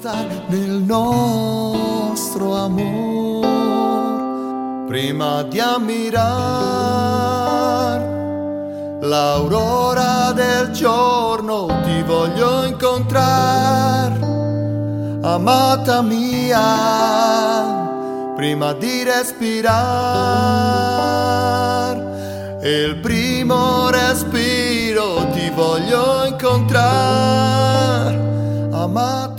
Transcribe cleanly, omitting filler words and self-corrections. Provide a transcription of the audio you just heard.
stare nel nostro amor. Prima di ammirare l'aurora del giorno ti voglio incontrare, amata mia, prima di respirare. Il primo respiro ti voglio incontrare, amata